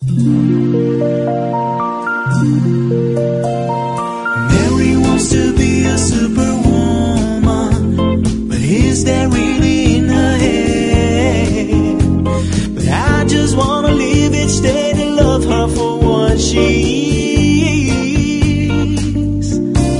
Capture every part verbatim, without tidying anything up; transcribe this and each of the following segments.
Mary wants to be a superwoman, but is that really in her head? But I just wanna live each day to love her for what she is.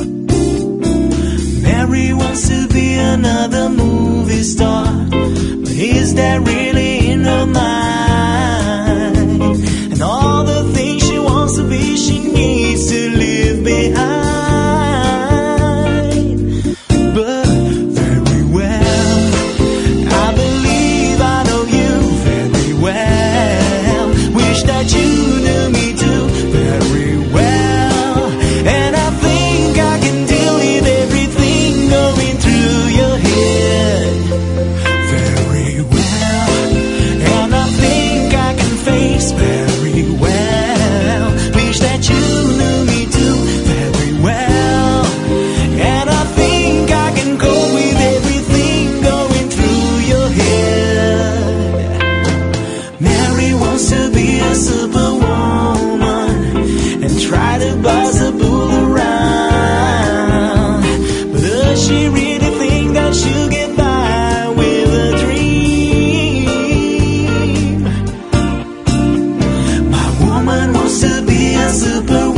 Mary wants to be another movie star, but is that really in her mind? And all the things she wants to be, she needs to leave behind. But very well, I believe I know you very well. Wish that you knew me too very well. And I think I can deal with everything going through your head very well. And I think I can face very well. Wish that you knew me too very well. And I think I can cope with everything going through your head. Mary wants to be a superwoman and try to buzz a bull around. But does she really think that she'll get by with a dream? My woman wants to be a superwoman